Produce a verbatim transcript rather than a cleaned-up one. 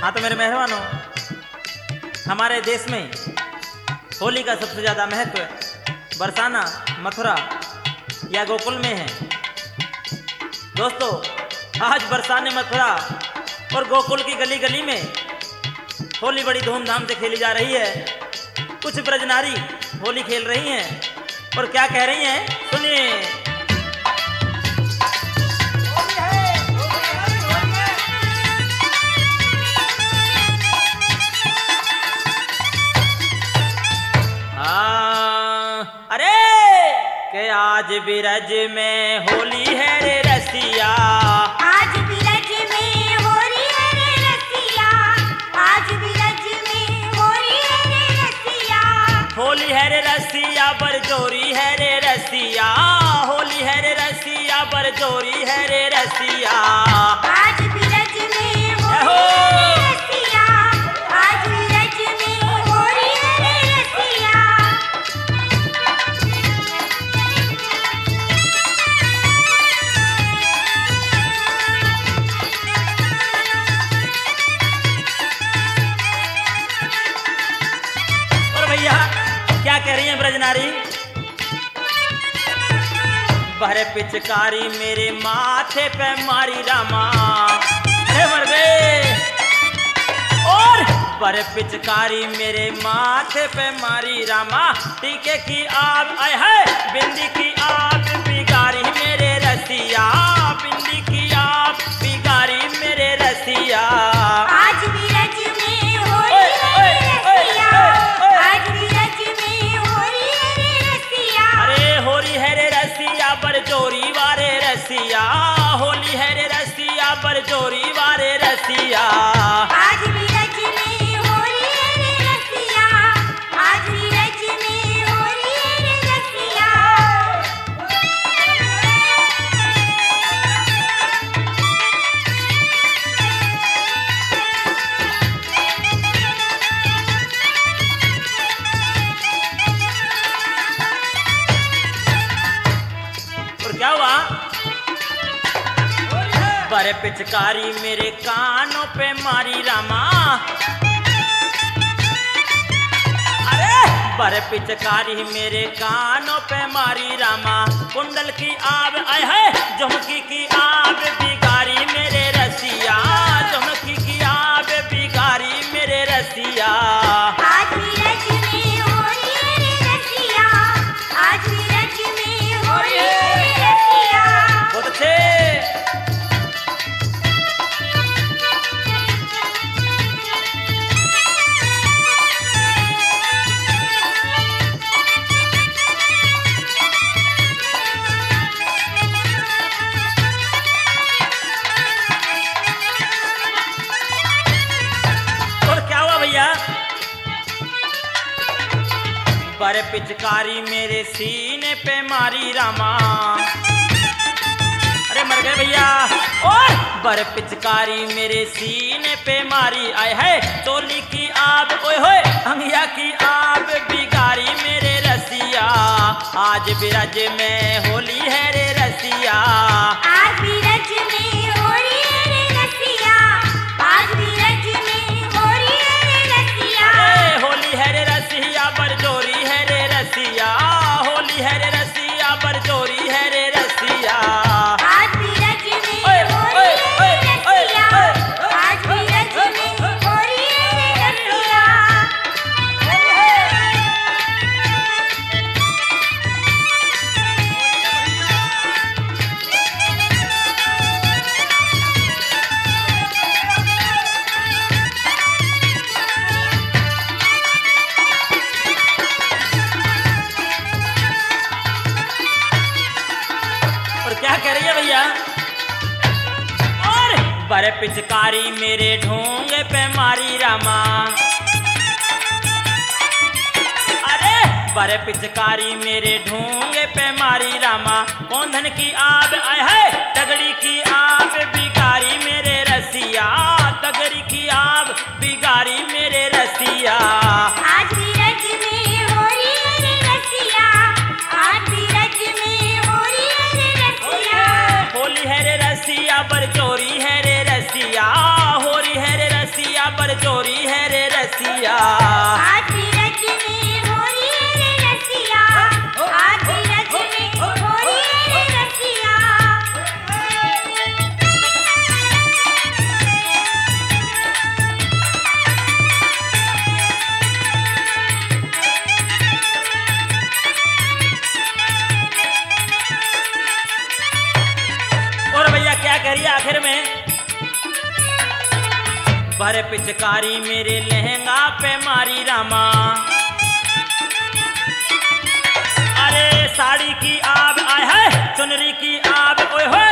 हाँ तो मेरे मेहरबानों, हमारे देश में होली का सबसे ज़्यादा महत्व बरसाना, मथुरा या गोकुल में है। दोस्तों, आज बरसाने, मथुरा और गोकुल की गली गली में होली बड़ी धूमधाम से खेली जा रही है। कुछ ब्रजनारी होली खेल रही हैं और क्या कह रही हैं, सुनिए। के आज बिरज में होली है रे रसिया, आज बिरज में होली है रे रसिया, आज बिरज में होली है रे रसिया। होली है रे रसिया बरजोरी है रे रसिया, होली है रे रसिया बरजोरी है रे रसिया। आज बिरज में होली है रे रसिया, आज बिरज में होली है रे रसिया। क्या कह रही हैं ब्रजनारी? बहरे पिचकारी मेरे माथे पे मारी रामा, अरे मर गए। और बहरे पिचकारी मेरे माथे पे मारी रामा, टीके की आग आए है, बिंदी की आग बिगारी मेरे रसिया, बिंदी की आग बिगारी मेरे रसिया। आज बिरज में होली है रे रसिया, आज बिरज में होली है रे रसिया। अरे होली है रे रसिया बरजोरी वारे रसिया, होली है रे रसिया बरजोरी वारे रसिया। आज बिरज में होली है रे रसिया, आज बिरज में होली है रे रसिया। क्या हुआ? बरे पिचकारी मेरे कानों पे मारी रामा, अरे बरे पिचकारी मेरे कानों पे मारी रामा। कुंडल की आग आए है, झुमकी की आग बिगारी मेरे रसिया, झुमकी की आग बिगारी मेरे रसिया। आज बिरज में होली है रे रसिया, आज बिरज में होली है रे रसिया। बहुत अच्छे। और क्या हुआ भैया? बरे पिचकारी मेरे सीने पे मारी रामा, अरे मर गए भैया। और बरे पिचकारी मेरे सीने पे मारी आए है, चोली की आग ओए होए, अंगिया की आग बिगारी मेरे रसिया। आज बिरज में होली है रे रसिया, आज बिरज में होली है रे रसिया, आज बिरज में होली है रे रसिया। अरे होली है रे रसिया बरजोरी है रे रसिया, होली है रे रसिया बरजोरी है रे रसिया। आज बिरज में होली है रे रसिया, आज बिरज में होली है रे रसिया। और क्या कह रही है भैया? और बरे पिचकारी मेरे ढोंगे पे मारी रामा, अरे बरे पिचकारी मेरे ढोंगे पे मारी रामा। कौंधन की आग आए है, तगड़ी की आग बिगारी मेरे रसिया, तगड़ी की आग बिगारी मेरे रसिया। आज बिरज में होली है रे रसिया, आज बिरज में होली है रे रसिया। होली है रे रसिया बरजोरी है रे रसिया, होली है रे रसिया बर चोरी है रे रसिया। आज बीरज में हो रही है रे रसिया, आज बीरज में हो रही है रे रसिया। और भैया क्या करिए आखिर में, भरे पिचकारी मेरे लहंगा पे मारी रामा। अरे साड़ी की आब आय है, चुनरी की आब ओए होए।